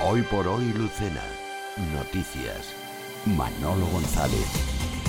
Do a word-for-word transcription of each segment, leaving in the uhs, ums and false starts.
Hoy por hoy, Lucena. Noticias. Manolo González.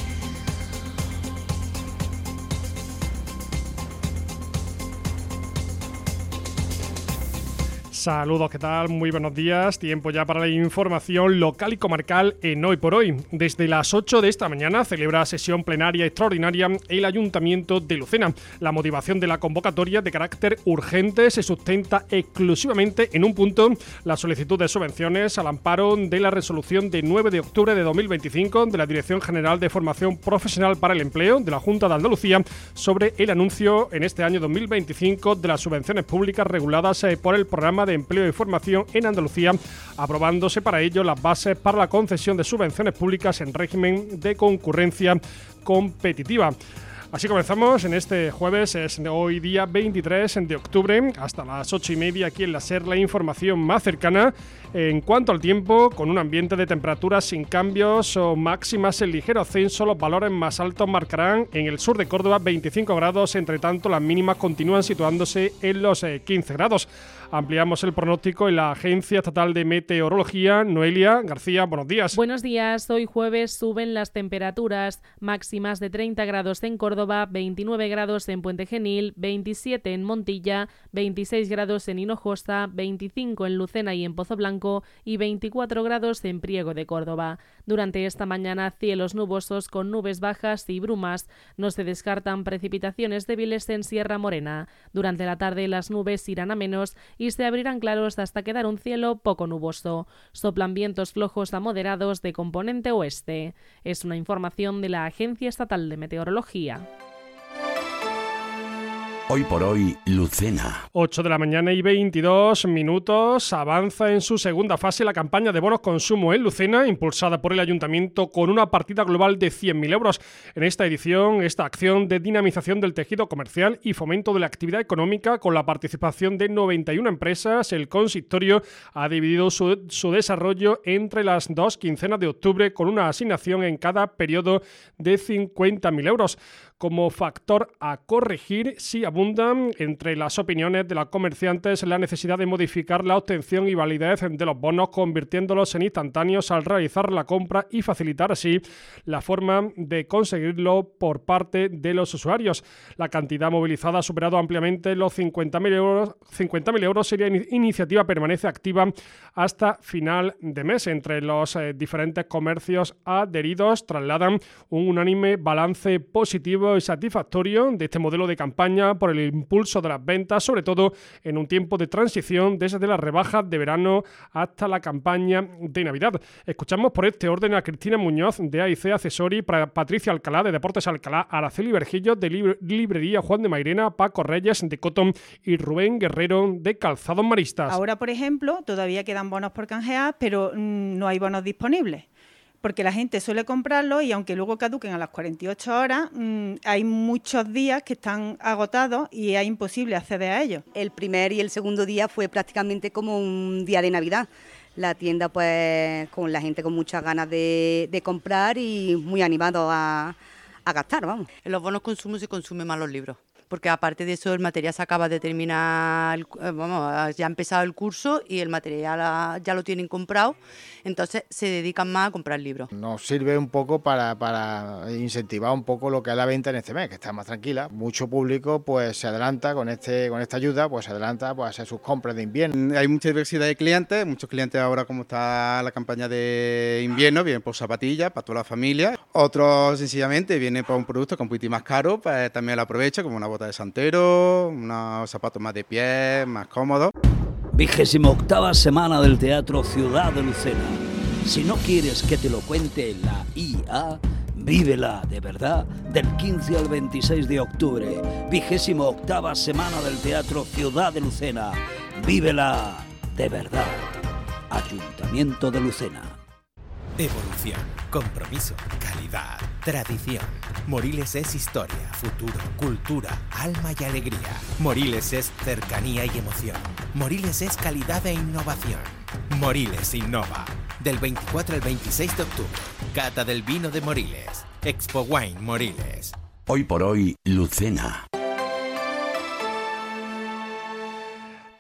Saludos, ¿qué tal? Muy buenos días. Tiempo ya para la información local y comarcal en Hoy por Hoy. Desde las ocho de esta mañana celebra sesión plenaria extraordinaria el Ayuntamiento de Lucena. La motivación de la convocatoria, de carácter urgente, se sustenta exclusivamente en un punto: la solicitud de subvenciones al amparo de la resolución de nueve de octubre de dos mil veinticinco de la Dirección General de Formación Profesional para el Empleo de la Junta de Andalucía sobre el anuncio en este año dos mil veinticinco de las subvenciones públicas reguladas por el Programa de Empleo y Formación en Andalucía, aprobándose para ello las bases para la concesión de subvenciones públicas en régimen de concurrencia competitiva. Así comenzamos en este jueves, es hoy día veintitrés de octubre, hasta las ocho y media aquí en la SER, la información más cercana. En cuanto al tiempo, con un ambiente de temperaturas sin cambios o máximas en ligero ascenso, los valores más altos marcarán en el sur de Córdoba veinticinco grados, entre tanto las mínimas continúan situándose en los quince grados. Ampliamos el pronóstico en la Agencia Estatal de Meteorología. Noelia García, buenos días. Buenos días. Hoy jueves suben las temperaturas máximas de treinta grados en Córdoba, veintinueve grados en Puente Genil, veintisiete en Montilla, veintiséis grados en Hinojosa, veinticinco en Lucena y en Pozo Blanco y veinticuatro grados en Priego de Córdoba. Durante esta mañana, cielos nubosos con nubes bajas y brumas. No se descartan precipitaciones débiles en Sierra Morena. Durante la tarde las nubes irán a menos y se abrirán claros hasta quedar un cielo poco nuboso. Soplan vientos flojos a moderados de componente oeste. Es una información de la Agencia Estatal de Meteorología. Hoy por hoy, Lucena. ocho de la mañana y veintidós minutos. Avanza en su segunda fase la campaña de bonos consumo en Lucena, impulsada por el Ayuntamiento con una partida global de cien mil euros. En esta edición, esta acción de dinamización del tejido comercial y fomento de la actividad económica, con la participación de noventa y una empresas, el consistorio ha dividido su, su desarrollo entre las dos quincenas de octubre, con una asignación en cada periodo de cincuenta mil euros. Como factor a corregir, sí abundan entre las opiniones de los comerciantes la necesidad de modificar la obtención y validez de los bonos, convirtiéndolos en instantáneos al realizar la compra y facilitar así la forma de conseguirlo por parte de los usuarios. La cantidad movilizada ha superado ampliamente los cincuenta mil euros. cincuenta mil euros sería in- iniciativa permanece activa hasta final de mes. Entre los eh, diferentes comercios adheridos trasladan un unánime balance positivo y satisfactorio de este modelo de campaña por el impulso de las ventas, sobre todo en un tiempo de transición desde las rebajas de verano hasta la campaña de Navidad. Escuchamos por este orden a Cristina Muñoz de A I C Accesori, Patricia Alcalá de Deportes Alcalá, Araceli Vergillo de Libre, Librería Juan de Mairena, Paco Reyes de Cotton y Rubén Guerrero de Calzados Maristas. Ahora, por ejemplo, todavía quedan bonos por canjear, pero mmm, no hay bonos disponibles, porque la gente suele comprarlo y aunque luego caduquen a las cuarenta y ocho horas, mmm, hay muchos días que están agotados y es imposible acceder a ellos. El primer y el segundo día fue prácticamente como un día de Navidad. La tienda pues con la gente con muchas ganas de, de comprar y muy animado a, a gastar, vamos. En los bonos consumo se consumen más los libros, porque aparte de eso el material se acaba de terminar, vamos, ya ha empezado el curso y el material ya lo tienen comprado, entonces se dedican más a comprar libros. Nos sirve un poco para, para incentivar un poco lo que es la venta en este mes, que está más tranquila. Mucho público pues se adelanta con este con esta ayuda, pues se adelanta pues, a hacer sus compras de invierno. Hay mucha diversidad de clientes, muchos clientes ahora como está la campaña de invierno, vienen por zapatillas para toda la familia. Otros sencillamente vienen por un producto que es un poquito más caro, pues también lo aprovecha como una bota de santero, unos zapatos más de pie, más cómodos. Vigésima octava semana del Teatro Ciudad de Lucena. Si no quieres que te lo cuente la I A, vívela de verdad del quince al veintiséis de octubre. Vigésima octava semana del Teatro Ciudad de Lucena. Vívela de verdad. Ayuntamiento de Lucena. Evolución, compromiso, calidad, tradición. Moriles es historia, futuro, cultura, alma y alegría. Moriles es cercanía y emoción. Moriles es calidad e innovación. Moriles innova. Del veinticuatro al veintiséis de octubre. Cata del vino de Moriles. Expo Wine Moriles. Hoy por hoy, Lucena.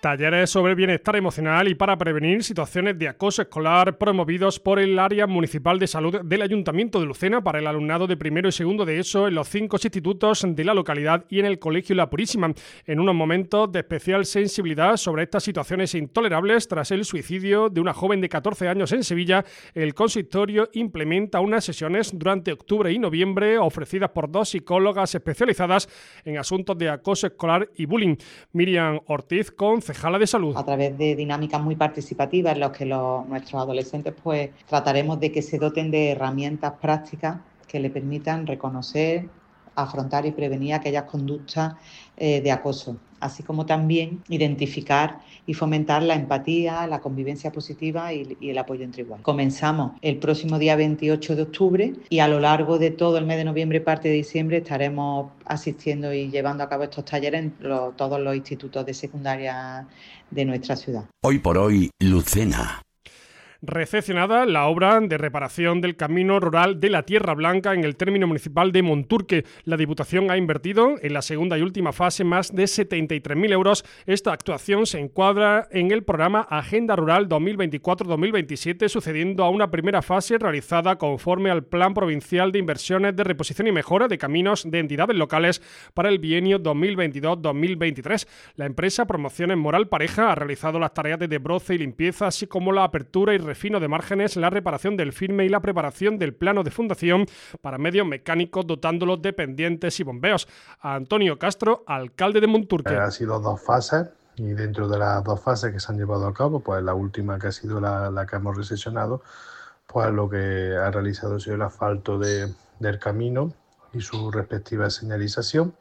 Talleres sobre bienestar emocional y para prevenir situaciones de acoso escolar promovidos por el Área Municipal de Salud del Ayuntamiento de Lucena para el alumnado de primero y segundo de ESO en los cinco institutos de la localidad y en el Colegio La Purísima, en unos momentos de especial sensibilidad sobre estas situaciones intolerables tras el suicidio de una joven de catorce años en Sevilla. El consistorio implementa unas sesiones durante octubre y noviembre ofrecidas por dos psicólogas especializadas en asuntos de acoso escolar y bullying. Miriam Ortiz, concejala de Salud. A través de dinámicas muy participativas en las que los, nuestros adolescentes pues trataremos de que se doten de herramientas prácticas que le permitan reconocer, afrontar y prevenir aquellas conductas eh, de acoso, así como también identificar y fomentar la empatía, la convivencia positiva y, y el apoyo entre iguales. Comenzamos el próximo día veintiocho de octubre y a lo largo de todo el mes de noviembre y parte de diciembre estaremos asistiendo y llevando a cabo estos talleres en lo, todos los institutos de secundaria de nuestra ciudad. Hoy por hoy, Lucena. Recepcionada la obra de reparación del camino rural de la Tierra Blanca en el término municipal de Monturque. La Diputación ha invertido en la segunda y última fase más de setenta y tres mil euros. Esta actuación se encuadra en el programa Agenda Rural dos mil veinticuatro dos mil veintisiete, sucediendo a una primera fase realizada conforme al Plan Provincial de Inversiones de Reposición y Mejora de Caminos de entidades locales para el bienio dos mil veintidós dos mil veintitrés. La empresa Promociones Moral Pareja ha realizado las tareas de desbroce y limpieza, así como la apertura y refino de márgenes, la reparación del firme y la preparación del plano de fundación para medios mecánicos, dotándolos de pendientes y bombeos. A Antonio Castro, alcalde de Monturque. Han sido dos fases y dentro de las dos fases que se han llevado a cabo, pues la última que ha sido la, la que hemos recesionado, pues lo que ha realizado ha sido el asfalto de, del camino y su respectiva señalización,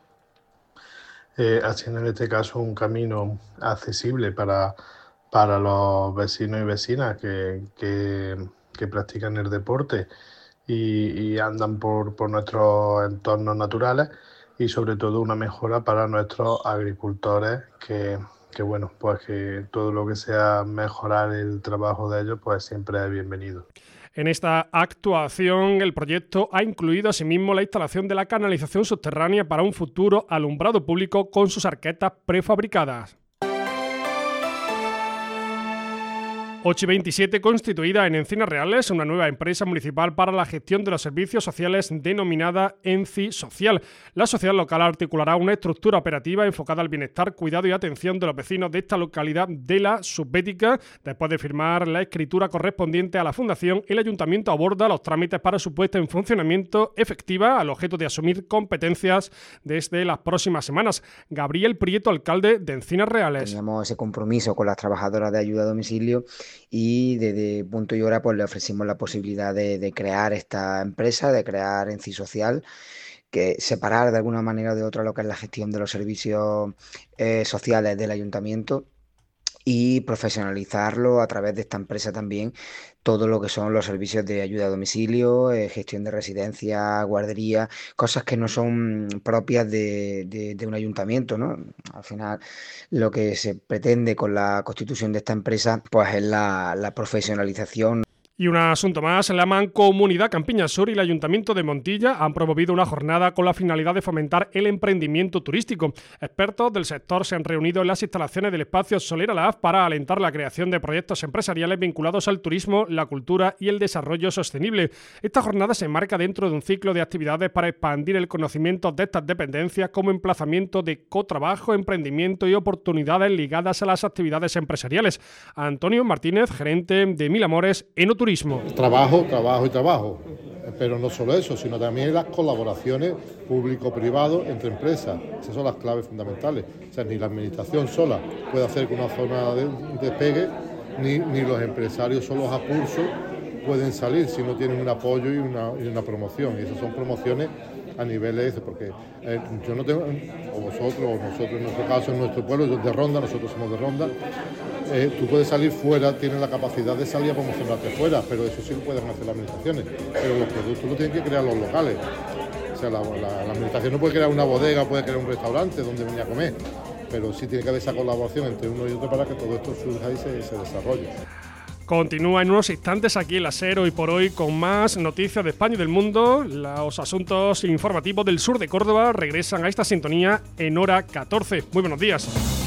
eh, haciendo en este caso un camino accesible para para los vecinos y vecinas que, que, que practican el deporte y, y andan por, por nuestros entornos naturales, y sobre todo una mejora para nuestros agricultores que, que bueno, pues que todo lo que sea mejorar el trabajo de ellos pues siempre es bienvenido. En esta actuación, el proyecto ha incluido asimismo la instalación de la canalización subterránea para un futuro alumbrado público con sus arquetas prefabricadas. ocho y veintisiete, constituida en Encinas Reales, una nueva empresa municipal para la gestión de los servicios sociales denominada ENCI Social. La sociedad local articulará una estructura operativa enfocada al bienestar, cuidado y atención de los vecinos de esta localidad de la Subbética. Después de firmar la escritura correspondiente a la fundación, el ayuntamiento aborda los trámites para su puesta en funcionamiento efectiva, al objeto de asumir competencias desde las próximas semanas. Gabriel Prieto, alcalde de Encinas Reales. Teníamos ese compromiso con las trabajadoras de ayuda a domicilio y desde punto y hora pues le ofrecimos la posibilidad de, de crear esta empresa, de crear ENCI Social, que separar de alguna manera o de otra lo que es la gestión de los servicios eh, sociales del ayuntamiento y profesionalizarlo a través de esta empresa también, todo lo que son los servicios de ayuda a domicilio, eh, gestión de residencia, guardería, cosas que no son propias de, de, de un ayuntamiento, ¿no? Al final, lo que se pretende con la constitución de esta empresa pues es la, la profesionalización. Y un asunto más, la Mancomunidad Campiña Sur y el Ayuntamiento de Montilla han promovido una jornada con la finalidad de fomentar el emprendimiento turístico. Expertos del sector se han reunido en las instalaciones del espacio Solera Lab para alentar la creación de proyectos empresariales vinculados al turismo, la cultura y el desarrollo sostenible. Esta jornada se enmarca dentro de un ciclo de actividades para expandir el conocimiento de estas dependencias como emplazamiento de cotrabajo, emprendimiento y oportunidades ligadas a las actividades empresariales. Antonio Martínez, gerente de Mil Amores Enoturismo. Trabajo, trabajo y trabajo, pero no solo eso, sino también las colaboraciones público-privado entre empresas. Esas son las claves fundamentales. O sea, ni la administración sola puede hacer que una zona de despegue, ni, ni los empresarios solos a pulso pueden salir si no tienen un apoyo y una, y una promoción. Y esas son promociones a niveles, porque eh, yo no tengo, o vosotros, o nosotros en nuestro caso, en nuestro pueblo, yo de Ronda, nosotros somos de Ronda, eh, tú puedes salir fuera, tienes la capacidad de salir a promocionarte fuera, pero eso sí lo pueden hacer las administraciones, pero los productos lo tienen que crear los locales. O sea, la, la, la administración no puede crear una bodega, puede crear un restaurante donde venir a comer, pero sí tiene que haber esa colaboración entre uno y otro para que todo esto surja y se, se desarrolle. Continúa en unos instantes aquí el Ser Hoy por Hoy con más noticias de España y del mundo. Los asuntos informativos del sur de Córdoba regresan a esta sintonía en hora catorce. Muy buenos días.